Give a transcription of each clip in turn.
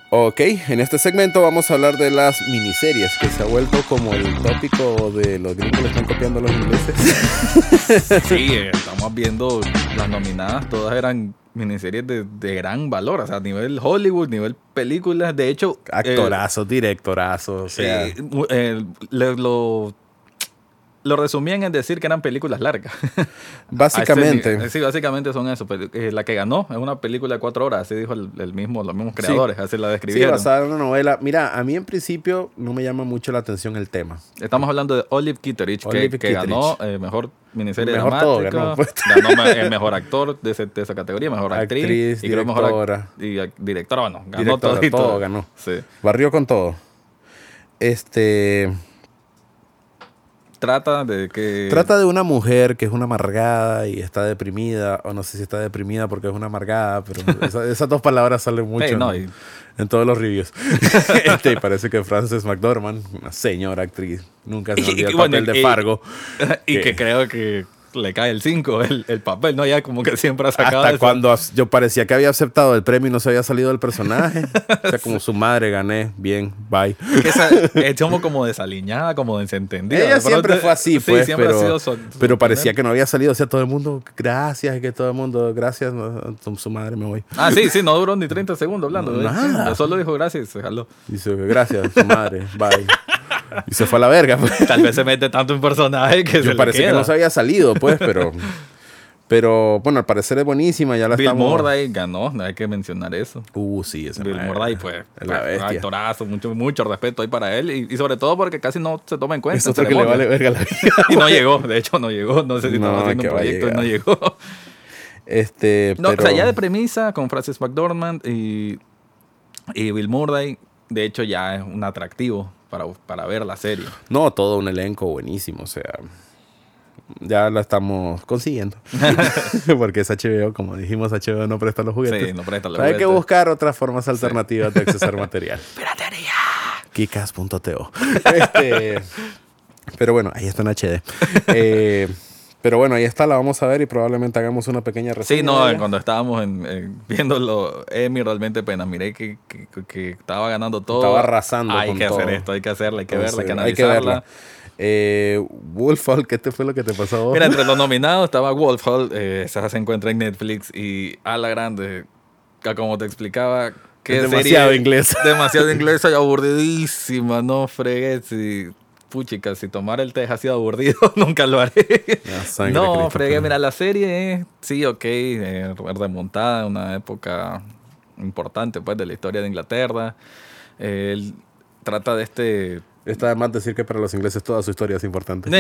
Ok, en este segmento vamos a hablar de las miniseries, que se ha vuelto como el tópico de los gringos le están copiando a los ingleses. Sí, estamos viendo las nominadas, todas eran miniseries de gran valor, o sea, a nivel Hollywood, nivel películas, de hecho... Actorazos, directorazos, o sea... Lo resumían en decir que eran películas largas. Básicamente. Sí, básicamente son eso. La que ganó es una película de 4 horas, así dijo los mismos creadores, así la describieron. Sí, basada en una novela. Mira, a mí en principio no me llama mucho la atención el tema. Estamos hablando de Olive Kitteridge, que ganó mejor miniserie mejor dramática, todo ganó, pues. ganó el mejor actor de esa categoría, mejor actriz y directora. Directora, bueno, ganó todo ganó. Sí. Barrió con todo. Trata de una mujer que es una amargada y está deprimida, o no sé si está deprimida porque es una amargada, pero esas dos palabras salen mucho en todos los reviews. Parece que Frances McDormand, una señora actriz, nunca se olvida el papel de Fargo. Y que creo que le cae el 5 el papel, ¿no? Ya como que siempre ha sacado hasta cuando yo parecía que había aceptado el premio y no se había salido del personaje. O sea, como su madre, gané, bien, bye. Es como desaliñada, como desentendida. Ella siempre fue así, pues, siempre ha sido pero parecía que no había salido. O sea, todo el mundo, gracias, y que todo el mundo, gracias, su madre, me voy. Sí, no duró ni 30 segundos hablando. Nada. Solo dijo gracias y se jaló. Dice, gracias, su madre, bye. Y se fue a la verga, pues. Tal vez se mete tanto en personaje que se parece le queda. Que no se había salido, pues, pero bueno, al parecer es buenísima. Ya la Bill Murray ganó, hay que mencionar eso. Sí, ese Bill Murray, pues, un actorazo, mucho respeto ahí para él. Y sobre todo porque casi no se toma en cuenta. Es otro que le vale verga la vida. Y no llegó, de hecho no llegó. No sé si estaba haciendo un proyecto y no llegó. Pero... O sea, ya de premisa con Frances McDormand y Bill Murray, de hecho ya es un atractivo para ver la serie. No, todo un elenco buenísimo, o sea, ya la estamos consiguiendo. Porque es HBO, como dijimos, HBO no presta los juguetes. Sí, no presta los juguetes. Hay que buscar otras formas alternativas de accesar material. ¡Piratería! Kikas.to. Pero bueno, ahí está en HD. Pero bueno, ahí está, la vamos a ver y probablemente hagamos una pequeña reseña. Sí, cuando estábamos viéndolo, mi realmente pena. Miré que estaba ganando todo. Estaba arrasando hay con que todo. hacer esto, hay que hacerla, hay que verla, hay que Hay que analizarla. verla. Wolf Hall, ¿qué fue lo que te pasó a vos? Mira, entre los nominados estaba Wolf Hall, esa se encuentra en Netflix, y A la Grande, que como te explicaba, que es demasiado inglesa. Demasiado inglesa y aburridísima, no fregues. Puchica, si tomar el té ha sido aburrido, nunca lo haré. No, fregué. Mira, la serie es, sí, ok, remontada en una época importante, pues, de la historia de Inglaterra. Trata de Está de más decir que para los ingleses toda su historia es importante.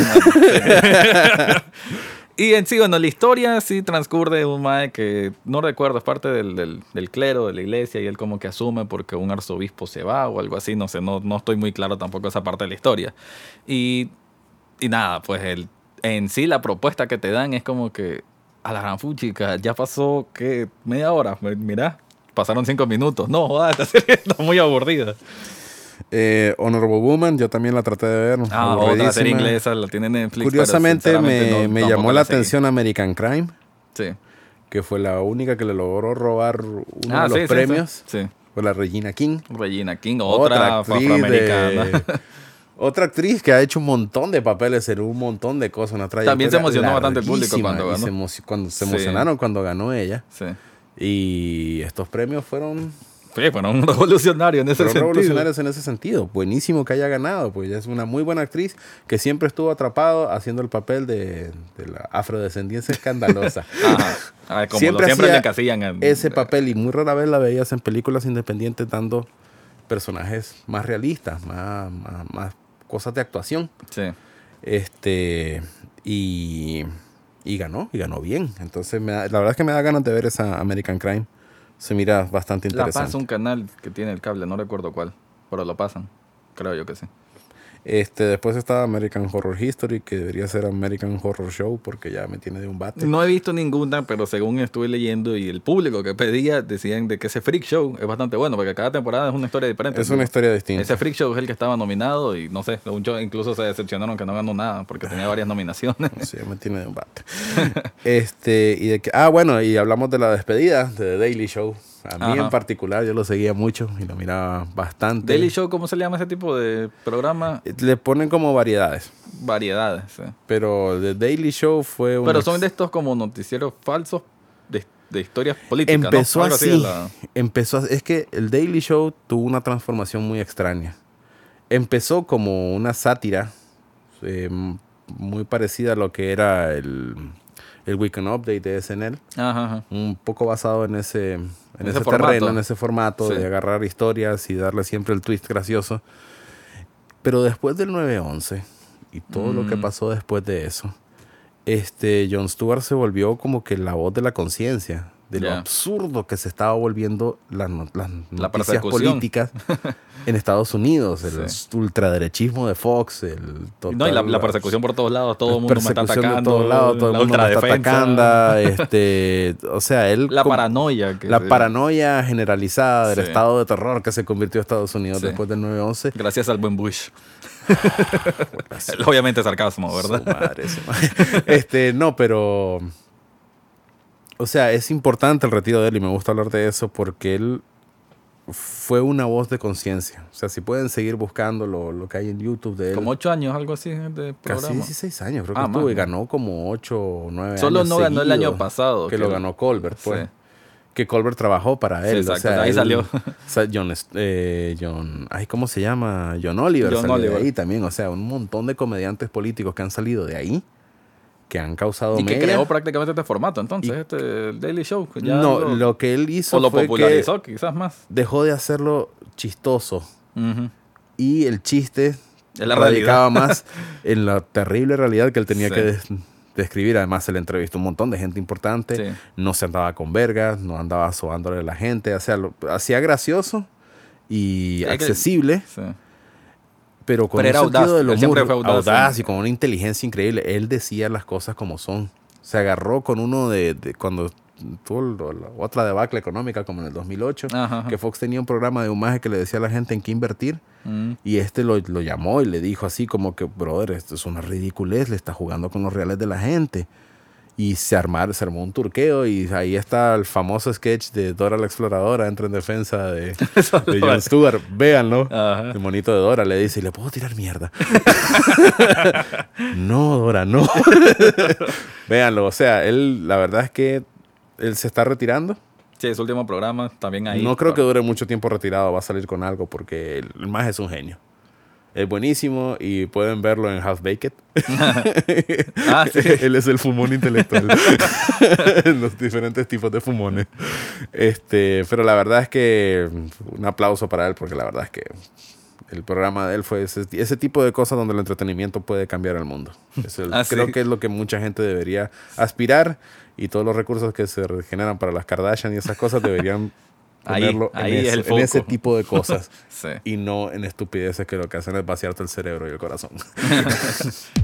Y en sí, bueno, la historia sí transcurre de un mae que, no recuerdo, es parte del clero, de la iglesia, y él como que asume porque un arzobispo se va o algo así, no sé, no estoy muy claro tampoco esa parte de la historia. Y nada, pues en sí la propuesta que te dan es como que, a la gran fuchica, ya pasó, ¿qué? Media hora, mira, pasaron 5 minutos. No, joder, esta serie está muy aburrida. Honorable Woman, yo también la traté de ver. Otra serie inglesa, la tiene Netflix. Curiosamente me llamó la atención American Crime. Sí. Que fue la única que le logró robar uno de los premios. Sí. Fue la Regina King. Regina King, otra afroamericana. Otra actriz que ha hecho un montón de papeles en un montón de cosas. También se emocionó bastante el público cuando ganó. Se emocionaron cuando ganó ella. Sí. Y estos premios fueron revolucionarios en ese sentido. Revolucionarios en ese sentido. Buenísimo que haya ganado, pues ella es una muy buena actriz que siempre estuvo atrapado haciendo el papel de la afrodescendencia escandalosa. Ajá. Como siempre le encasillan ese papel, y muy rara vez la veías en películas independientes dando personajes más realistas, más cosas de actuación. Sí. Y ganó bien. Entonces la verdad es que me da ganas de ver esa American Crime. Se mira bastante interesante. La pasa un canal que tiene el cable, no recuerdo cuál, pero lo pasan. Creo yo que sí. Después está American Horror History, que debería ser American Horror Show, porque ya me tiene de un bate. No he visto ninguna, pero según estuve leyendo y el público que pedía, decían de que ese Freak Show es bastante bueno, porque cada temporada es una historia diferente. Es una historia distinta. Ese Freak Show es el que estaba nominado y no sé, incluso se decepcionaron que no ganó nada, porque tenía varias nominaciones. Sí, me tiene de un bate. Y hablamos de la despedida de The Daily Show. A mí en particular, yo lo seguía mucho y lo miraba bastante. Daily Show, ¿cómo se le llama ese tipo de programa? Le ponen como variedades. Variedades, sí. Pero The Daily Show fue un... Pero son de estos como noticieros falsos de historias políticas, empezó ¿no? así. Es que el Daily Show tuvo una transformación muy extraña. Empezó como una sátira muy parecida a lo que era el Weekend Update de SNL. Ajá. Un poco basado en ese formato. terreno, en ese formato de agarrar historias y darle siempre el twist gracioso. Pero después del 9/11 y todo lo que pasó después de eso, Jon Stewart se volvió como que la voz de la conciencia, de lo absurdo que se estaba volviendo las noticias políticas en Estados Unidos, el ultraderechismo de Fox, y la persecución por todos lados, todo el mundo me está atacando, de todos lados, todo el mundo me está atacando, o sea, paranoia generalizada del estado de terror que se convirtió Estados Unidos después del 9/11. Gracias al buen Bush. Obviamente sarcasmo, ¿verdad? Su madre. No, pero... O sea, es importante el retiro de él y me gusta hablar de eso porque él fue una voz de conciencia. O sea, si pueden seguir buscando lo que hay en YouTube de él. Como 8 años, algo así de programa. Casi 16 años creo que estuvo y ganó como 8 o 9 años. Solo no ganó el año pasado. Que lo ganó Colbert, pues. Sí. Que Colbert trabajó para él. Sí, exacto, o sea, ahí salió. ¿Cómo se llama? John Oliver salió de ahí también. O sea, un montón de comediantes políticos que han salido de ahí, que han causado y que creó prácticamente este formato, entonces, el Daily Show. Ya lo que él hizo lo fue popularizó, quizás más. Dejó de hacerlo chistoso. Y el chiste radicaba más en la terrible realidad que él tenía que describir. Además, se le entrevistó un montón de gente importante. No se andaba con vergas, no andaba sobándole a la gente. O sea, lo hacía gracioso y accesible. Pero con un sentido del humor audaz y con una inteligencia increíble. Él decía las cosas como son. Se agarró con uno de cuando tuvo la otra debacle económica, como en el 2008, que Fox tenía un programa de humaje que le decía a la gente en qué invertir. Y lo llamó y le dijo así como que, brother, esto es una ridiculez, le está jugando con los reales de la gente. Y se armó un turqueo y ahí está el famoso sketch de Dora la Exploradora, entra en defensa de Jon Stewart. Véanlo. El monito de Dora le dice, ¿le puedo tirar mierda? No, Dora, no. Véanlo. O sea, la verdad es que él se está retirando. Sí, es su último programa, también ahí. No creo que dure mucho tiempo retirado, va a salir con algo porque el más es un genio. Es buenísimo y pueden verlo en Half Baked. Sí. Él es el fumón intelectual en los diferentes tipos de fumones. Pero la verdad es que un aplauso para él porque la verdad es que el programa de él fue ese tipo de cosas donde el entretenimiento puede cambiar el mundo. Creo que es lo que mucha gente debería aspirar y todos los recursos que se generan para las Kardashian y esas cosas deberían ponerlo en ese tipo de cosas y no en estupideces que lo que hacen es vaciarte el cerebro y el corazón.